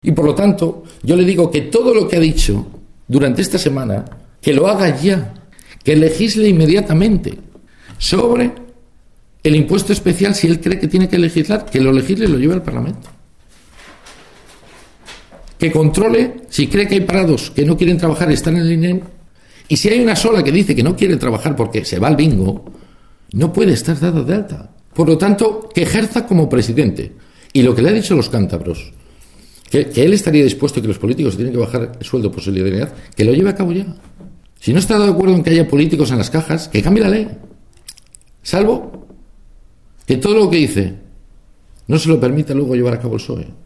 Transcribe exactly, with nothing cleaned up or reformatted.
Y por lo tanto, yo le digo que todo lo que ha dicho durante esta semana, que lo haga ya, que legisle inmediatamente sobre el impuesto especial. Si él cree que tiene que legislar, que lo legisle y lo lleve al Parlamento. Que controle si cree que hay parados que no quieren trabajar y están en el I N E M. Y si hay una sola que dice que no quiere trabajar porque se va al bingo, no puede estar dada de alta. Por lo tanto, que ejerza como presidente. Y lo que le ha dicho a los cántabros, que, que él estaría dispuesto, que los políticos tienen que bajar el sueldo por solidaridad, que lo lleve a cabo ya. Si no está de acuerdo en que haya políticos en las cajas, que cambie la ley. Salvo que todo lo que dice no se lo permita luego llevar a cabo el P S O E.